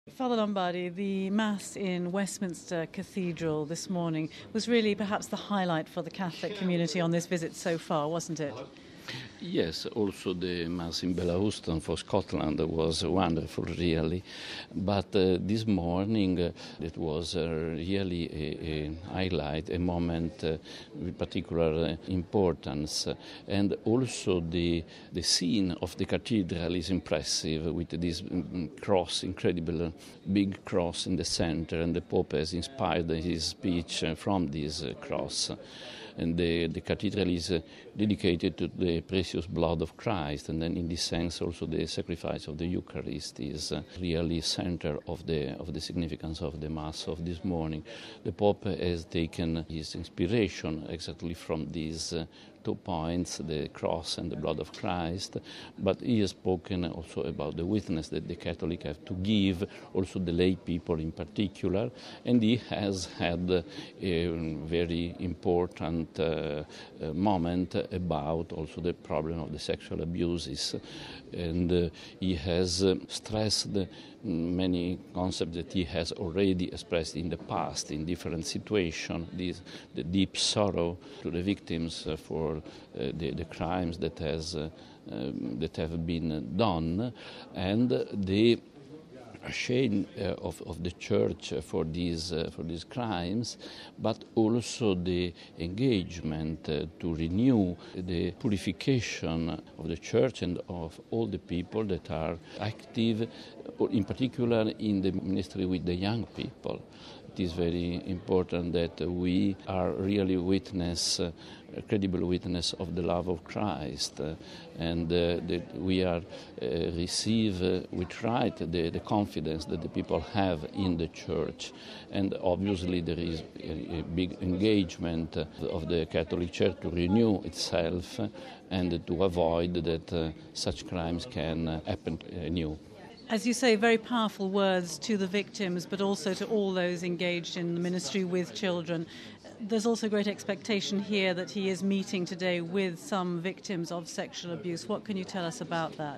Father Lombardi, the Mass in Westminster Cathedral this morning was really perhaps the highlight for the Catholic community on this visit so far, wasn't it? Yes, also the Mass in Bellahouston for Scotland was wonderful, really. But this morning it was really a highlight, a moment with particular importance. And also the scene of the cathedral is impressive with this cross, incredible big cross in the center, and the Pope has inspired his speech from this cross. And the cathedral is dedicated to the precious blood of Christ, and then in this sense also the sacrifice of the Eucharist is really center of the significance of the Mass of this morning. The Pope has taken his inspiration exactly from these 2 points, the cross and the blood of Christ, but he has spoken also about the witness that the Catholic have to give, also the lay people in particular, and he has had a very important moment about also the problem of the sexual abuses, and he has stressed many concepts that he has already expressed in the past in different situations, the deep sorrow to the victims for the crimes that have been done, and the shame of the Church for these crimes, but also the engagement to renew the purification of the Church and of all the people that are active, in particular in the ministry with the young people. It is very important that we are really a credible witness of the love of Christ, and that we are receive with right the confidence that the people have in the Church. And obviously there is a big engagement of the Catholic Church to renew itself and to avoid that such crimes can happen anew. As you say, very powerful words to the victims, but also to all those engaged in the ministry with children. There's also great expectation here that he is meeting today with some victims of sexual abuse. What can you tell us about that?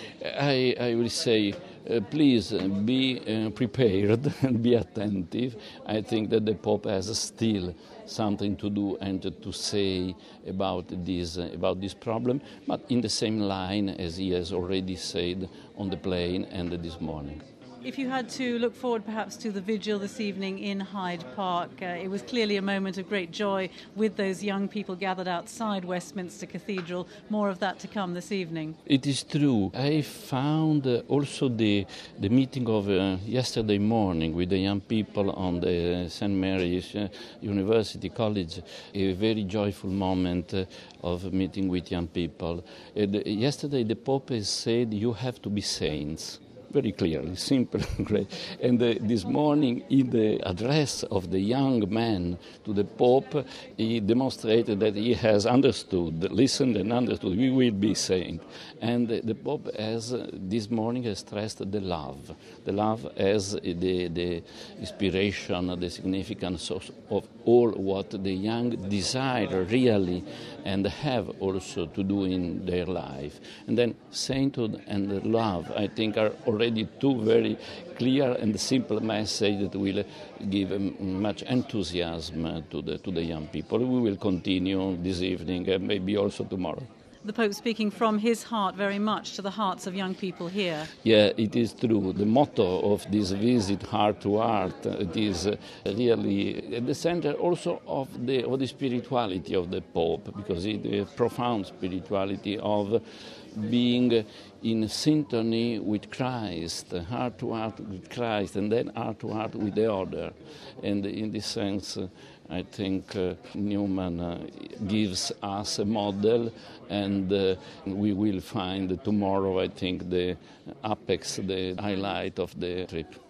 I will say, please be prepared and be attentive. I think that the Pope has still something to do and to say about this problem, but in the same line as he has already said on the plane and this morning. If you had to look forward perhaps to the vigil this evening in Hyde Park, it was clearly a moment of great joy with those young people gathered outside Westminster Cathedral. More of that to come this evening. It is true. I found also the meeting of yesterday morning with the young people on the St. Mary's University College a very joyful moment of meeting with young people. Yesterday the Pope has said you have to be saints. Very clearly, simple, great. And this morning, in the address of the young man to the Pope, he demonstrated that he has understood, listened and understood. We will be saints. And the Pope has, this morning, has stressed the love as the inspiration, the significance of all what the young desire really and have also to do in their life. And then sainthood and love, I think, are already two very clear and simple messages that will give much enthusiasm to the young people. We will continue this evening and maybe also tomorrow. The Pope speaking from his heart very much to the hearts of young people here. Yeah, it is true. The motto of this visit, Heart to Heart, it is really at the center also of the spirituality of the Pope, because the profound spirituality of being in symphony with Christ, heart to heart with Christ, and then heart to heart with the other. And in this sense, I think Newman gives us a model, and we will find tomorrow, I think, the apex, the highlight of the trip.